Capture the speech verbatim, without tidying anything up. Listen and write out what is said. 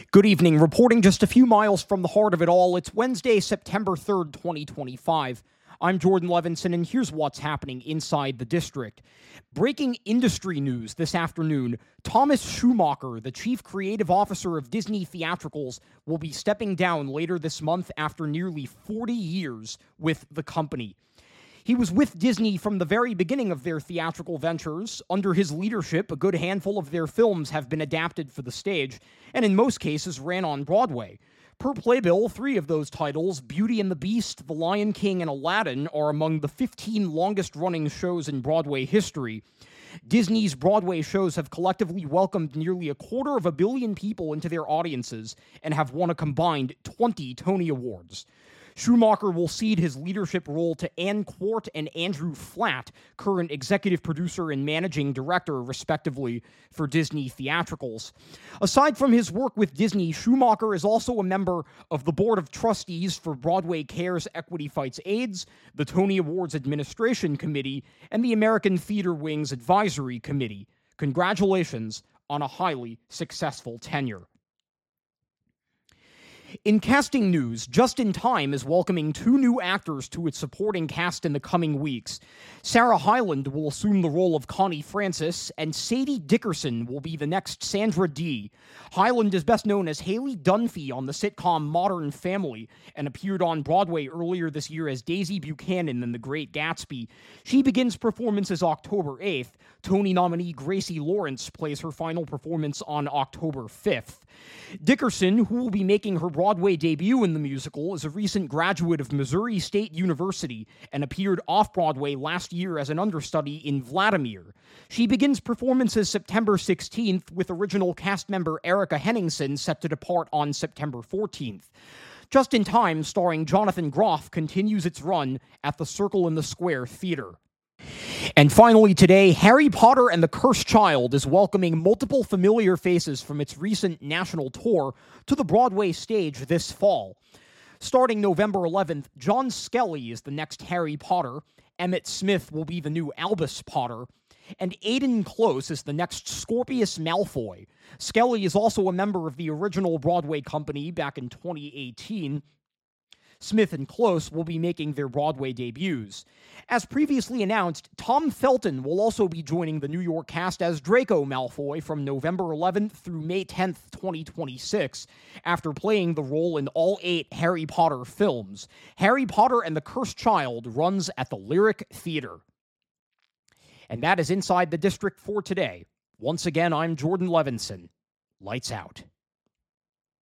Good evening. Reporting just a few miles from the heart of it all, it's Wednesday, September third, twenty twenty-five. I'm Jordan Levinson, and here's what's happening inside the district. Breaking industry news this afternoon, Thomas Schumacher, the chief creative officer of Disney Theatricals, will be stepping down later this month after nearly forty years with the company. He was with Disney from the very beginning of their theatrical ventures. Under his leadership, a good handful of their films have been adapted for the stage, and in most cases ran on Broadway. Per Playbill, three of those titles, Beauty and the Beast, The Lion King, and Aladdin, are among the fifteen longest-running shows in Broadway history. Disney's Broadway shows have collectively welcomed nearly a quarter of a billion people into their audiences and have won a combined twenty Tony Awards. Schumacher will cede his leadership role to Ann Quart and Andrew Flatt, current executive producer and managing director, respectively, for Disney Theatricals. Aside from his work with Disney, Schumacher is also a member of the Board of Trustees for Broadway Cares Equity Fights AIDS, the Tony Awards Administration Committee, and the American Theater Wing's Advisory Committee. Congratulations on a highly successful tenure. In casting news, Just in Time is welcoming two new actors to its supporting cast in the coming weeks. Sarah Hyland will assume the role of Connie Francis, and Sadie Dickerson will be the next Sandra Dee. Hyland is best known as Haley Dunphy on the sitcom Modern Family, and appeared on Broadway earlier this year as Daisy Buchanan in The Great Gatsby. She begins performances October eighth. Tony nominee Gracie Lawrence plays her final performance on October fifth. Dickerson, who will be making her Broadway debut in the musical, is a recent graduate of Missouri State University and appeared off-Broadway last year as an understudy in Vladimir. She begins performances September sixteenth, with original cast member Erica Henningsen set to depart on September fourteenth. Just in Time, starring Jonathan Groff, continues its run at the Circle in the Square Theater. And finally today, Harry Potter and the Cursed Child is welcoming multiple familiar faces from its recent national tour to the Broadway stage this fall. Starting November eleventh, John Skelly is the next Harry Potter, Emmett Smith will be the new Albus Potter, and Aidan Close is the next Scorpius Malfoy. Skelly is also a member of the original Broadway company back in twenty eighteen. Smith and Close will be making their Broadway debuts. As previously announced, Tom Felton will also be joining the New York cast as Draco Malfoy from November eleventh through May tenth, twenty twenty-six, after playing the role in all eight Harry Potter films. Harry Potter and the Cursed Child runs at the Lyric Theater. And that is Inside the District for today. Once again, I'm Jordan Levinson. Lights out.